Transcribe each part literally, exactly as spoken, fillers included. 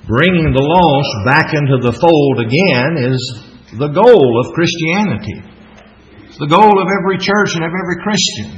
Bringing the lost back into the fold again is the goal of Christianity. It's the goal of every church and of every Christian.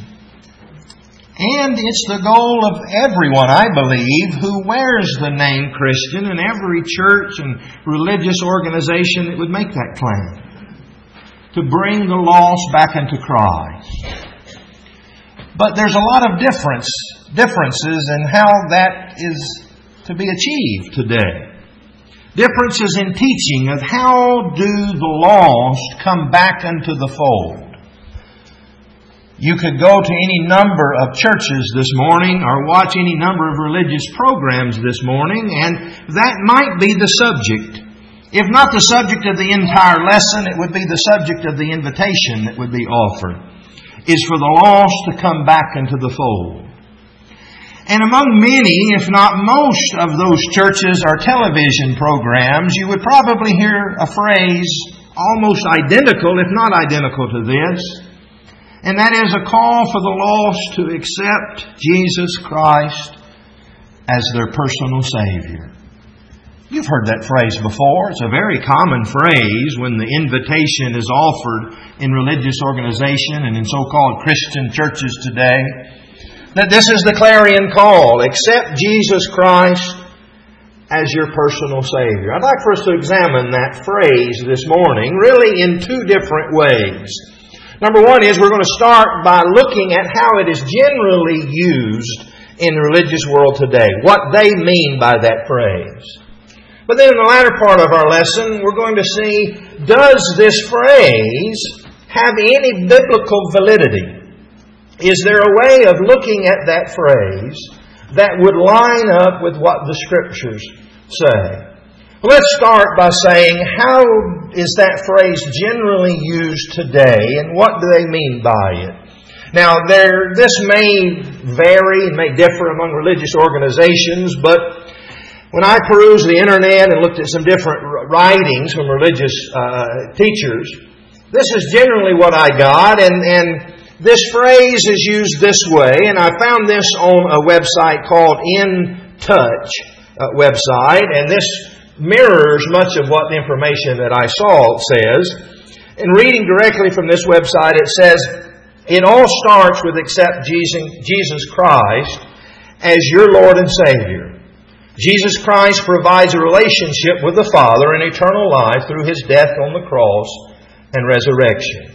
And it's the goal of everyone, I believe, who wears the name Christian in every church and religious organization that would make that claim. To bring the lost back into Christ. But there's a lot of difference, differences in how that is to be achieved today. Differences in teaching of how do the lost come back into the fold. You could go to any number of churches this morning or watch any number of religious programs this morning, and that might be the subject. If not the subject of the entire lesson, it would be the subject of the invitation that would be offered, is for the lost to come back into the fold. And among many, if not most, of those churches or television programs, you would probably hear a phrase almost identical, if not identical to this. And that is a call for the lost to accept Jesus Christ as their personal Savior. You've heard that phrase before. It's a very common phrase when the invitation is offered in religious organization and in so-called Christian churches today. That this is the clarion call. Accept Jesus Christ as your personal Savior. I'd like for us to examine that phrase this morning, really in two different ways. Number one is we're going to start by looking at how it is generally used in the religious world today. What they mean by that phrase. But then in the latter part of our lesson, we're going to see, does this phrase have any biblical validity? Is there a way of looking at that phrase that would line up with what the Scriptures say? Let's start by saying, how is that phrase generally used today, and what do they mean by it? Now, there, this may vary and may differ among religious organizations, but when I perused the internet and looked at some different writings from religious uh, teachers, this is generally what I got, and, and this phrase is used this way, and I found this on a website called In Touch uh, website, and this mirrors much of what the information that I saw says. In reading directly from this website, it says, it all starts with accept Jesus Christ as your Lord and Savior. Jesus Christ provides a relationship with the Father in eternal life through His death on the cross and resurrection.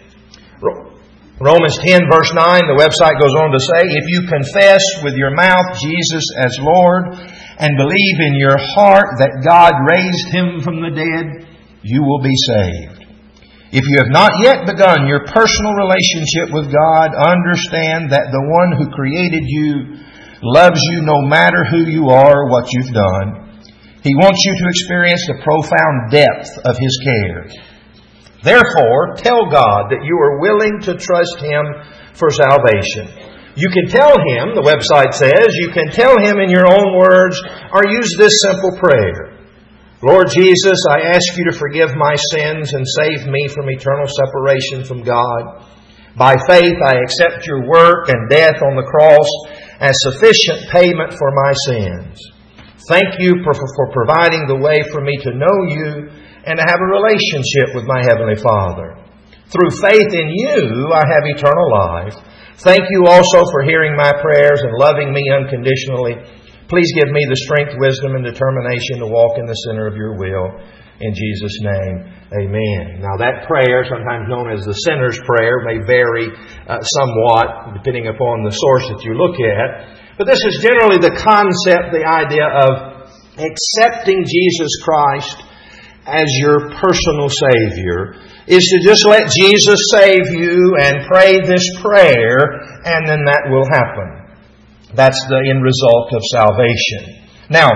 Romans ten verse nine, the website goes on to say, if you confess with your mouth Jesus as Lord and believe in your heart that God raised Him from the dead, you will be saved. If you have not yet begun your personal relationship with God, understand that the one who created you loves you no matter who you are or what you've done. He wants you to experience the profound depth of His care. Therefore, tell God that you are willing to trust Him for salvation. You can tell Him, the website says, you can tell Him in your own words, or use this simple prayer. Lord Jesus, I ask you to forgive my sins and save me from eternal separation from God. By faith, I accept your work and death on the cross as sufficient payment for my sins. Thank you for, for providing the way for me to know you and to have a relationship with my Heavenly Father. Through faith in you, I have eternal life. Thank you also for hearing my prayers and loving me unconditionally. Please give me the strength, wisdom, and determination to walk in the center of your will. In Jesus' name, amen. Now that prayer, sometimes known as the sinner's prayer, may vary uh, somewhat depending upon the source that you look at. But this is generally the concept, the idea of accepting Jesus Christ as your personal Savior, is to just let Jesus save you and pray this prayer, and then that will happen. That's the end result of salvation. Now,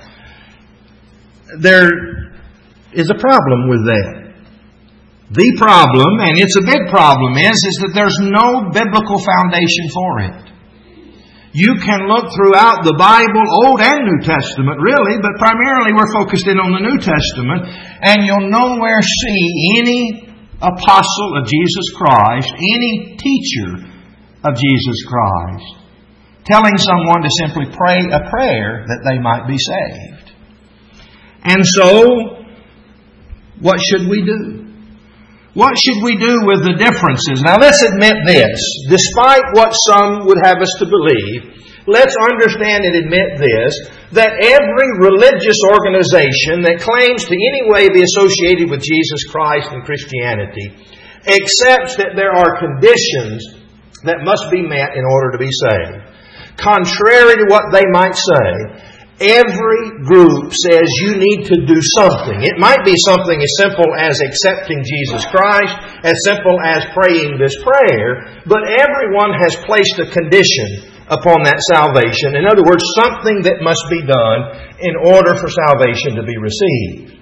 there is a problem with that. The problem, and it's a big problem, is, is that there's no biblical foundation for it. You can look throughout the Bible, Old and New Testament, really, but primarily we're focused in on the New Testament, and you'll nowhere see any apostle of Jesus Christ, any teacher of Jesus Christ, telling someone to simply pray a prayer that they might be saved. And so, what should we do? What should we do with the differences? Now let's admit this. Despite what some would have us to believe, let's understand and admit this, that every religious organization that claims to any way be associated with Jesus Christ and Christianity accepts that there are conditions that must be met in order to be saved. Contrary to what they might say, every group says you need to do something. It might be something as simple as accepting Jesus Christ, as simple as praying this prayer, but everyone has placed a condition upon that salvation. In other words, something that must be done in order for salvation to be received.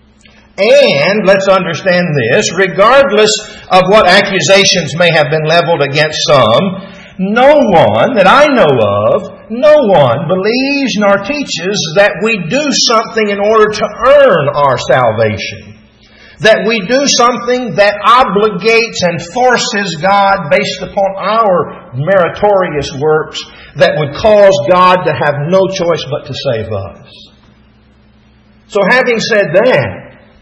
And let's understand this, regardless of what accusations may have been leveled against some, no one that I know of, no one believes nor teaches that we do something in order to earn our salvation. That we do something that obligates and forces God based upon our meritorious works that would cause God to have no choice but to save us. So having said that,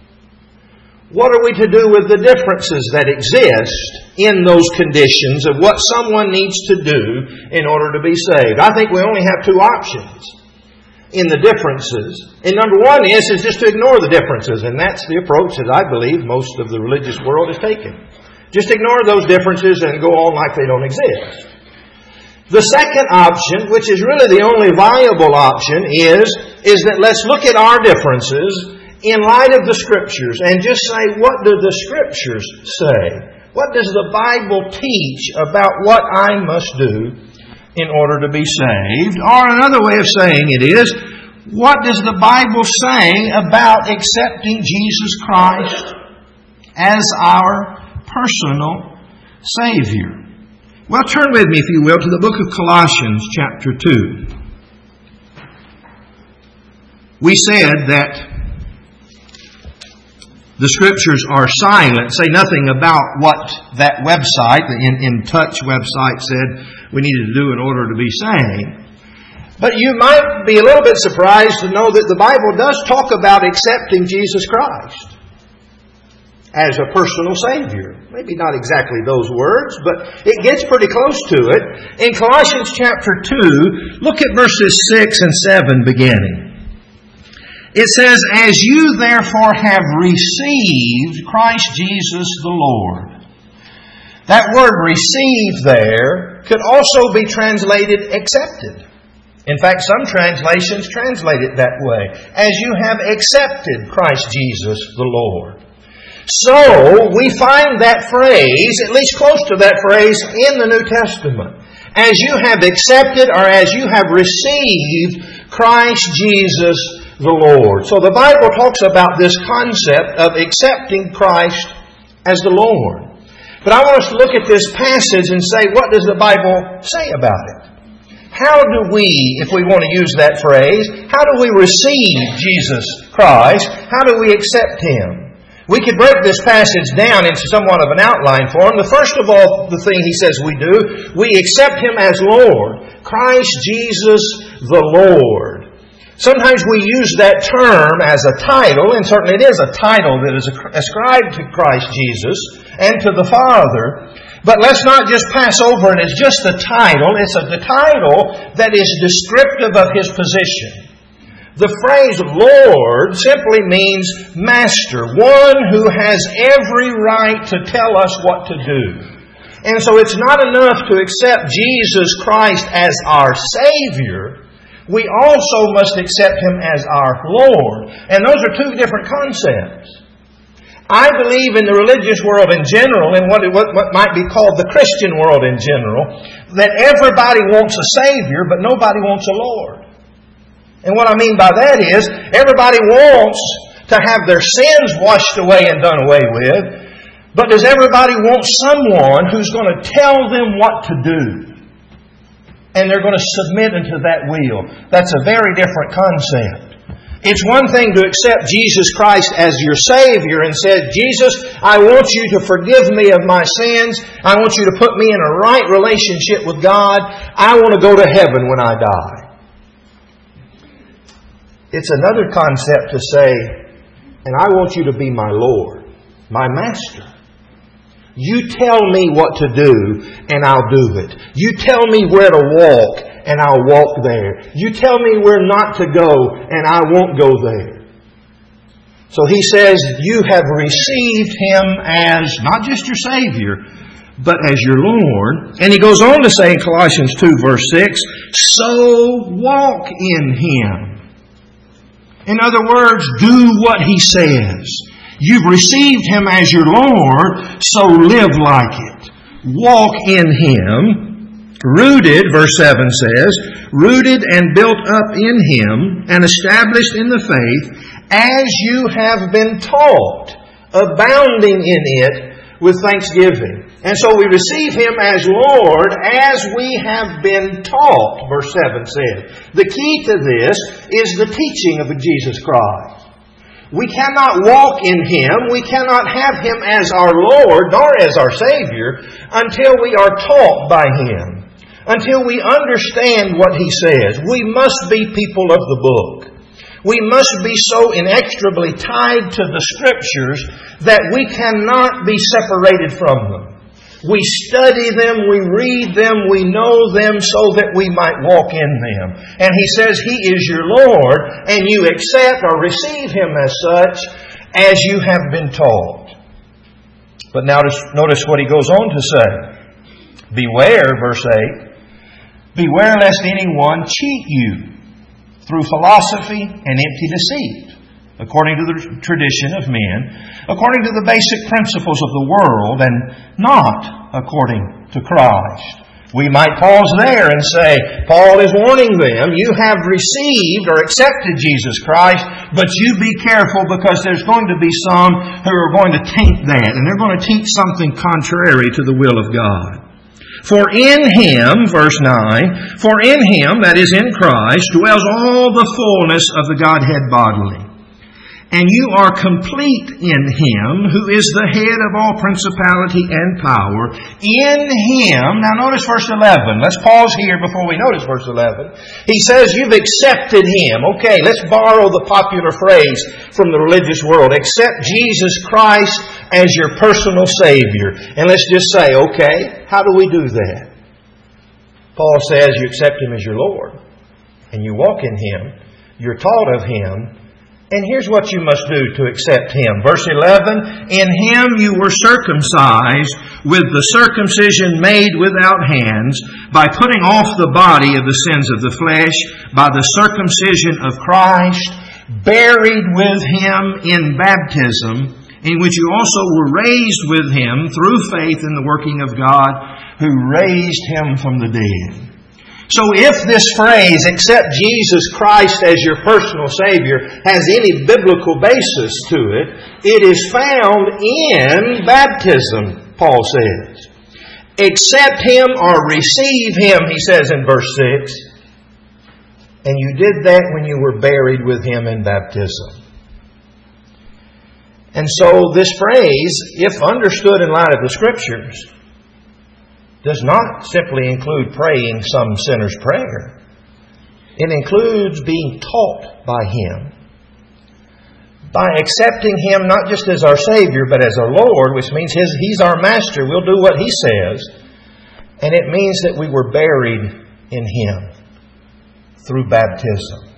what are we to do with the differences that exist in those conditions of what someone needs to do in order to be saved? I think we only have two options in the differences. And number one is, is just to ignore the differences. And that's the approach that I believe most of the religious world has taken. Just ignore those differences and go on like they don't exist. The second option, which is really the only viable option, is, is that let's look at our differences in light of the Scriptures and just say, what do the Scriptures say? What does the Bible teach about what I must do in order to be saved? Or another way of saying it is, what does the Bible say about accepting Jesus Christ as our personal Savior? Well, turn with me, if you will, to the book of Colossians chapter two. We said that the Scriptures are silent, say nothing about what that website, the In, In Touch website, said we needed to do in order to be saved. But you might be a little bit surprised to know that the Bible does talk about accepting Jesus Christ as a personal Savior. Maybe not exactly those words, but it gets pretty close to it. In Colossians chapter two, look at verses six and seven beginning. It says, as you therefore have received Christ Jesus the Lord. That word receive there could also be translated accepted. In fact, some translations translate it that way. As you have accepted Christ Jesus the Lord. So, we find that phrase, at least close to that phrase, in the New Testament. As you have accepted or as you have received Christ Jesus the Lord. So the Bible talks about this concept of accepting Christ as the Lord. But I want us to look at this passage and say, what does the Bible say about it? How do we, if we want to use that phrase, how do we receive Jesus Christ? How do we accept Him? We could break this passage down into somewhat of an outline form. The first of all, the thing he says we do, we accept Him as Lord. Christ Jesus the Lord. Sometimes we use that term as a title, and certainly it is a title that is ascribed to Christ Jesus and to the Father. But let's not just pass over it as just a title. It's a the title that is descriptive of His position. The phrase Lord simply means master, one who has every right to tell us what to do. And so it's not enough to accept Jesus Christ as our Savior. We also must accept Him as our Lord. And those are two different concepts. I believe in the religious world in general, and what, what, what might be called the Christian world in general, that everybody wants a Savior, but nobody wants a Lord. And what I mean by that is, everybody wants to have their sins washed away and done away with, but does everybody want someone who's going to tell them what to do? And they're going to submit into that will. That's a very different concept. It's one thing to accept Jesus Christ as your Savior and say, Jesus, I want you to forgive me of my sins. I want you to put me in a right relationship with God. I want to go to heaven when I die. It's another concept to say, and I want you to be my Lord, my Master. You tell me what to do, and I'll do it. You tell me where to walk, and I'll walk there. You tell me where not to go, and I won't go there. So he says, you have received Him as not just your Savior, but as your Lord. And he goes on to say in Colossians two, verse six, so walk in Him. In other words, do what He says. You've received Him as your Lord, so live like it. Walk in Him. Rooted, verse seven says, rooted and built up in Him and established in the faith as you have been taught, abounding in it with thanksgiving. And so we receive Him as Lord as we have been taught, verse seven says. The key to this is the teaching of Jesus Christ. We cannot walk in Him, we cannot have Him as our Lord, nor as our Savior, until we are taught by Him, until we understand what He says. We must be people of the book. We must be so inextricably tied to the Scriptures that we cannot be separated from them. We study them, we read them, we know them so that we might walk in them. And He says He is your Lord, and you accept or receive Him as such as you have been taught. But notice, notice what He goes on to say. Beware, verse eight, beware lest anyone cheat you through philosophy and empty deceit, according to the tradition of men, according to the basic principles of the world, and not according to Christ. We might pause there and say, Paul is warning them, you have received or accepted Jesus Christ, but you be careful because there's going to be some who are going to taint that, and they're going to teach something contrary to the will of God. For in Him, verse nine, for in Him, that is in Christ, dwells all the fullness of the Godhead bodily. And you are complete in Him, who is the head of all principality and power. In Him, now notice verse eleven. Let's pause here before we notice verse eleven. He says you've accepted Him. Okay, let's borrow the popular phrase from the religious world. Accept Jesus Christ as your personal Savior. And let's just say, okay, how do we do that? Paul says you accept Him as your Lord, and you walk in Him, you're taught of Him, and here's what you must do to accept Him. Verse eleven, in Him you were circumcised with the circumcision made without hands, by putting off the body of the sins of the flesh, by the circumcision of Christ, buried with Him in baptism, in which you also were raised with Him through faith in the working of God, who raised Him from the dead. So if this phrase, accept Jesus Christ as your personal Savior, has any biblical basis to it, it is found in baptism, Paul says. Accept Him or receive Him, he says in verse six. And you did that when you were buried with Him in baptism. And so this phrase, if understood in light of the Scriptures, does not simply include praying some sinner's prayer. It includes being taught by Him. By accepting Him not just as our Savior, but as our Lord, which means his, He's our Master. We'll do what He says. And it means that we were buried in Him through baptism.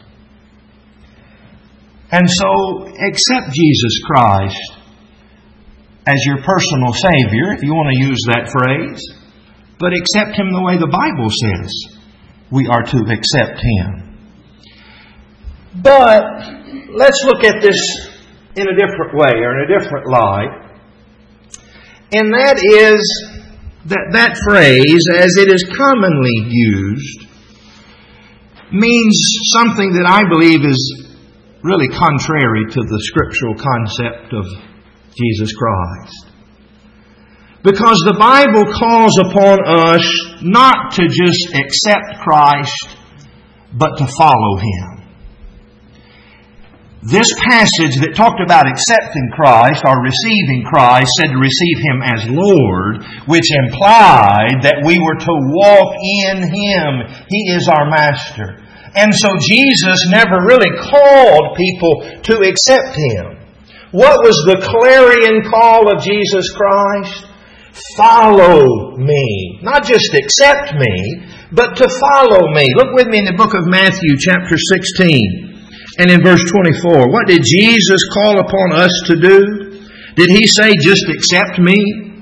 And so, accept Jesus Christ as your personal Savior, if you want to use that phrase. But accept Him the way the Bible says we are to accept Him. But let's look at this in a different way or in a different light. And that is that that phrase, as it is commonly used, means something that I believe is really contrary to the scriptural concept of Jesus Christ. Because the Bible calls upon us not to just accept Christ, but to follow Him. This passage that talked about accepting Christ or receiving Christ said to receive Him as Lord, which implied that we were to walk in Him. He is our Master. And so Jesus never really called people to accept Him. What was the clarion call of Jesus Christ? Follow me. Not just accept me, but to follow me. Look with me in the book of Matthew chapter sixteen and in verse twenty-four. What did Jesus call upon us to do? Did He say, just accept me?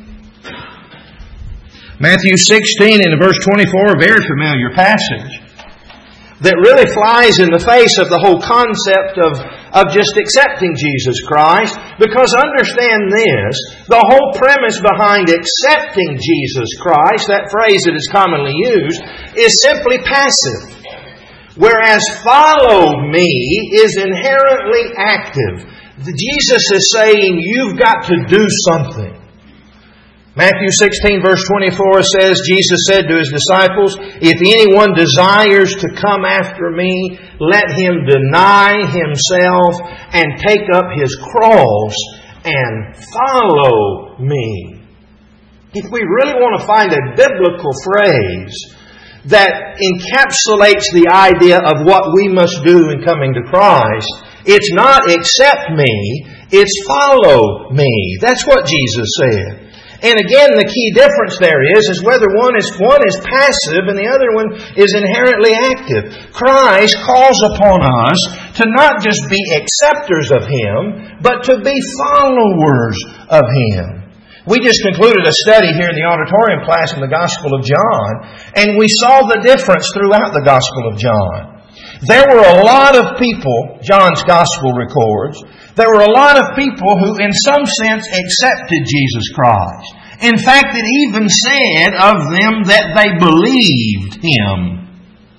Matthew sixteen and verse twenty-four, a very familiar passage that really flies in the face of the whole concept of, of just accepting Jesus Christ. Because understand this, the whole premise behind accepting Jesus Christ, that phrase that is commonly used, is simply passive. Whereas follow me is inherently active. Jesus is saying, you've got to do something. Matthew sixteen verse twenty-four says, Jesus said to His disciples, if anyone desires to come after me, let him deny himself and take up his cross and follow me. If we really want to find a biblical phrase that encapsulates the idea of what we must do in coming to Christ, it's not accept me, it's follow me. That's what Jesus said. And again, the key difference there is, is whether one is, one is passive and the other one is inherently active. Christ calls upon us to not just be acceptors of Him, but to be followers of Him. We just concluded a study here in the auditorium class in the Gospel of John, and we saw the difference throughout the Gospel of John. There were a lot of people, John's Gospel records, there were a lot of people who in some sense accepted Jesus Christ. In fact, it even said of them that they believed Him.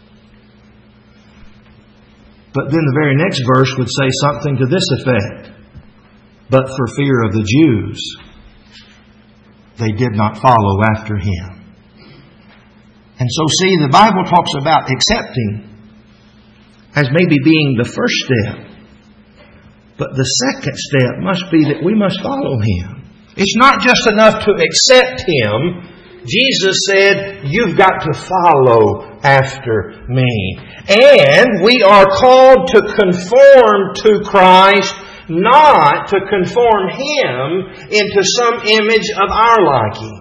But then the very next verse would say something to this effect. But for fear of the Jews, they did not follow after Him. And so see, the Bible talks about accepting as maybe being the first step. But the second step must be that we must follow Him. It's not just enough to accept Him. Jesus said, you've got to follow after me. And we are called to conform to Christ, not to conform Him into some image of our liking.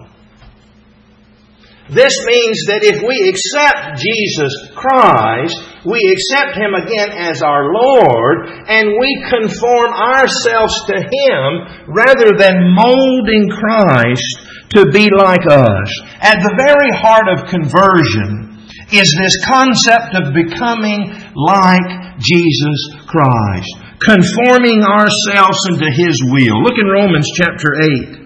This means that if we accept Jesus Christ, we accept Him again as our Lord, and we conform ourselves to Him rather than molding Christ to be like us. At the very heart of conversion is this concept of becoming like Jesus Christ, conforming ourselves into His will. Look in Romans chapter eight.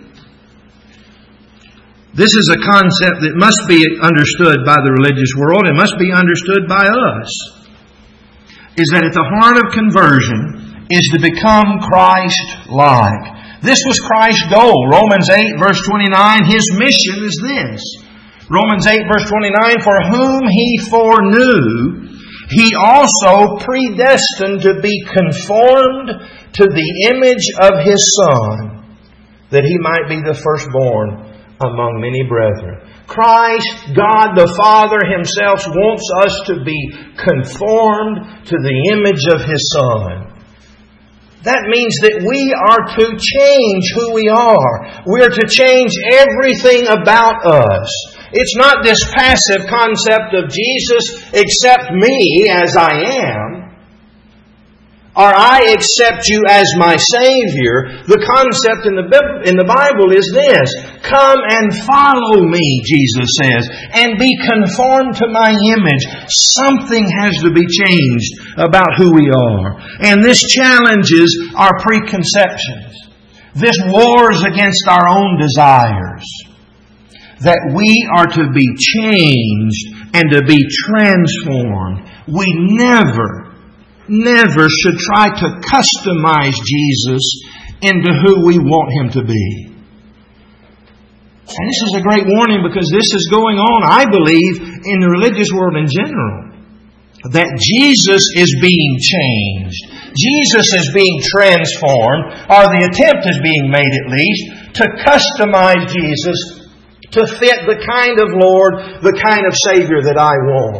This is a concept that must be understood by the religious world and must be understood by us. Is that at the heart of conversion is to become Christ-like. This was Christ's goal. Romans eight verse twenty-nine, His mission is this. Romans eight verse twenty-nine, for whom He foreknew, He also predestined to be conformed to the image of His Son, that He might be the firstborn among many brethren. Christ, God the Father Himself, wants us to be conformed to the image of His Son. That means that we are to change who we are. We are to change everything about us. It's not this passive concept of Jesus, accept me as I am, or I accept you as my Savior. The concept in the in the Bible is this: come and follow me, Jesus says, and be conformed to my image. Something has to be changed about who we are. And this challenges our preconceptions. This wars against our own desires. That we are to be changed and to be transformed. We never Never should try to customize Jesus into who we want Him to be. And this is a great warning because this is going on, I believe, in the religious world in general. That Jesus is being changed. Jesus is being transformed, or the attempt is being made at least, to customize Jesus to fit the kind of Lord, the kind of Savior that I want.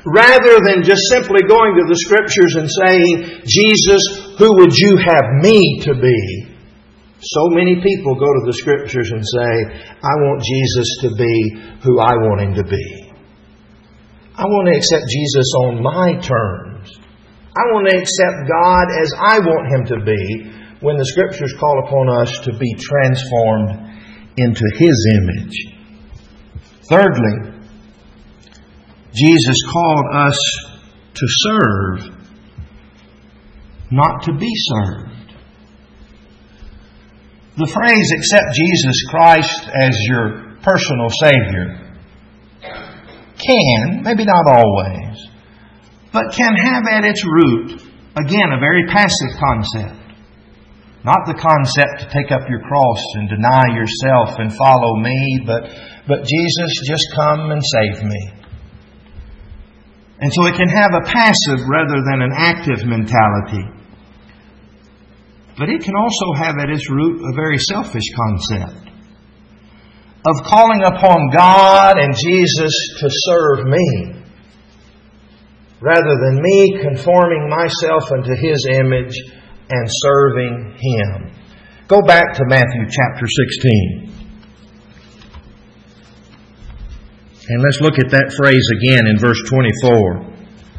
rather than just simply going to the Scriptures and saying, Jesus, who would you have me to be? So many people go to the Scriptures and say, I want Jesus to be who I want Him to be. I want to accept Jesus on my terms. I want to accept God as I want Him to be, when the Scriptures call upon us to be transformed into His image. Thirdly, Jesus called us to serve, not to be served. The phrase, accept Jesus Christ as your personal Savior, can, maybe not always, but can have at its root, again, a very passive concept. Not the concept to take up your cross and deny yourself and follow me, but, but Jesus, just come and save me. And so it can have a passive rather than an active mentality. But it can also have at its root a very selfish concept of calling upon God and Jesus to serve me, rather than me conforming myself unto His image and serving Him. Go back to Matthew chapter sixteen. And let's look at that phrase again in verse twenty-four.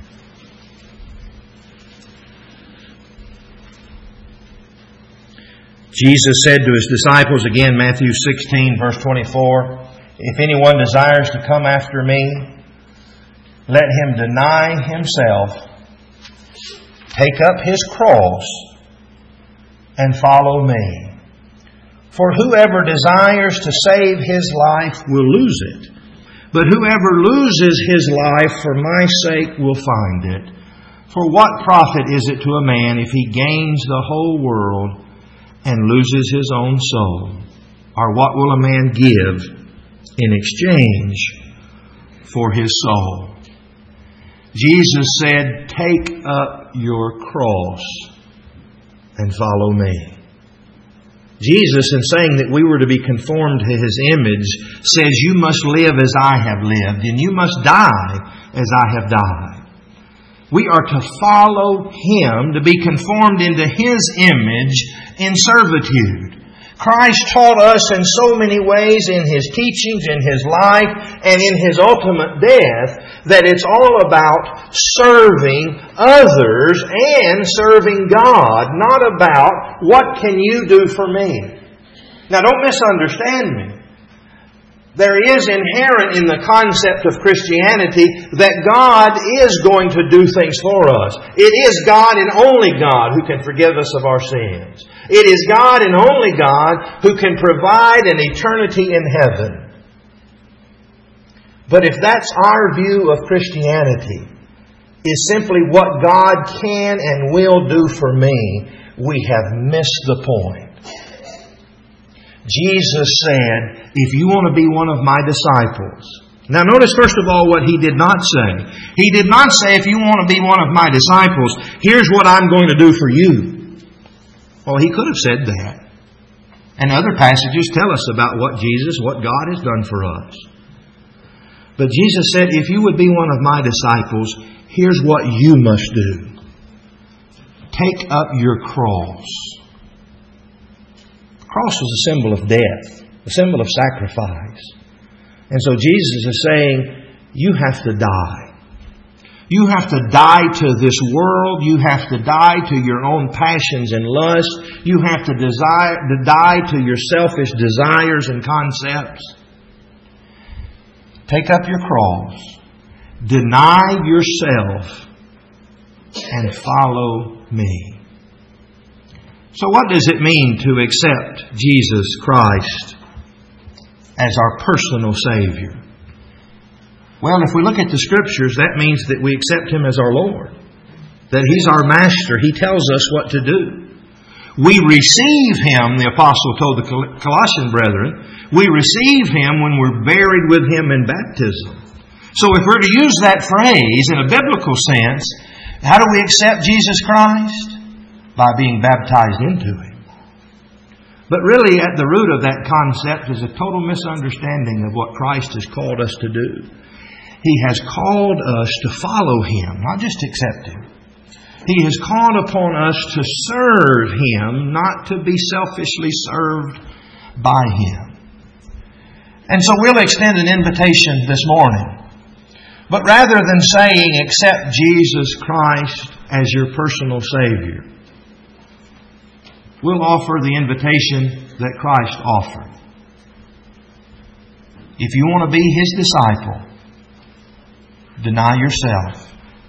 Jesus said to His disciples, again, Matthew sixteen, verse twenty-four, if anyone desires to come after me, let him deny himself, take up his cross, and follow me. For whoever desires to save his life will lose it, but whoever loses his life for my sake will find it. For what profit is it to a man if he gains the whole world and loses his own soul? Or what will a man give in exchange for his soul? Jesus said, take up your cross and follow me. Jesus, in saying that we were to be conformed to His image, says you must live as I have lived, and you must die as I have died. We are to follow Him, to be conformed into His image in servitude. Christ taught us in so many ways in His teachings, in His life, and in His ultimate death, that it's all about serving others and serving God, not about what can you do for me. Now don't misunderstand me. There is inherent in the concept of Christianity that God is going to do things for us. It is God and only God who can forgive us of our sins. It is God and only God who can provide an eternity in heaven. But if that's our view of Christianity, is simply what God can and will do for me, we have missed the point. Jesus said, if you want to be one of my disciples. Now notice first of all what He did not say. He did not say, if you want to be one of my disciples, here's what I'm going to do for you. Well, He could have said that. And other passages tell us about what Jesus, what God has done for us. But Jesus said, if you would be one of my disciples, here's what you must do. Take up your cross. The cross was a symbol of death, a symbol of sacrifice. And so Jesus is saying, you have to die. You have to die to this world. You have to die to your own passions and lusts. You have to, desire, to die to your selfish desires and concepts. Take up your cross. Deny yourself and follow me. So what does it mean to accept Jesus Christ as our personal Savior? Well, if we look at the Scriptures, that means that we accept Him as our Lord. That He's our Master. He tells us what to do. We receive Him, the Apostle told the Colossian brethren, we receive Him when we're buried with Him in baptism. So if we're to use that phrase in a biblical sense, how do we accept Jesus Christ? By being baptized into Him. But really at the root of that concept is a total misunderstanding of what Christ has called us to do. He has called us to follow Him, not just accept Him. He has called upon us to serve Him, not to be selfishly served by Him. And so we'll extend an invitation this morning. But rather than saying, accept Jesus Christ as your personal Savior, we'll offer the invitation that Christ offered. If you want to be His disciple, deny yourself.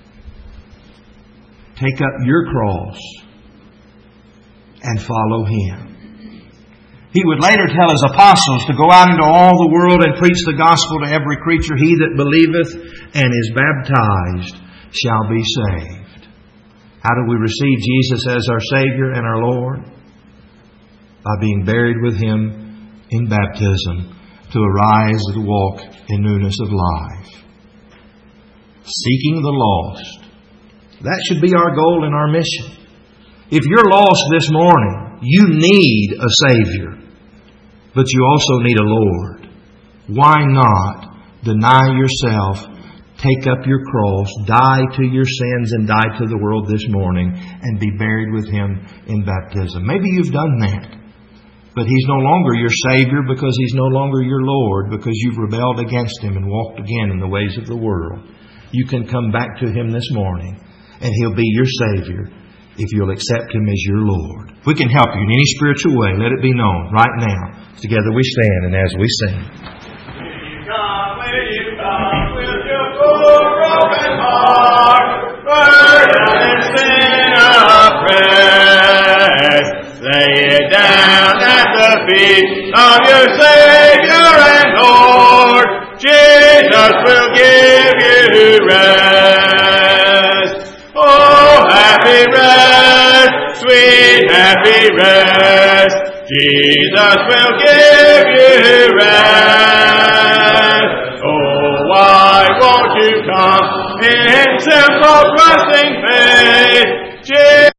Take up your cross and follow Him. He would later tell His apostles to go out into all the world and preach the gospel to every creature. He that believeth and is baptized shall be saved. How do we receive Jesus as our Savior and our Lord? By being buried with Him in baptism to arise and walk in newness of life. Seeking the lost. That should be our goal and our mission. If you're lost this morning, you need a Savior. But you also need a Lord. Why not deny yourself, take up your cross, die to your sins and die to the world this morning, and be buried with Him in baptism? Maybe you've done that. But He's no longer your Savior because He's no longer your Lord, because you've rebelled against Him and walked again in the ways of the world. You can come back to Him this morning, and He'll be your Savior if you'll accept Him as your Lord. We can help you in any spiritual way. Let it be known right now. Together we stand, and as we sing. Will you come, will you come with your full broken heart, burden and sin oppressed, lay it down at the feet of your Savior and Lord. Jesus will give you rest. Oh, happy rest, sweet happy rest. Jesus will give you rest. Oh, why won't you come in simple trusting faith?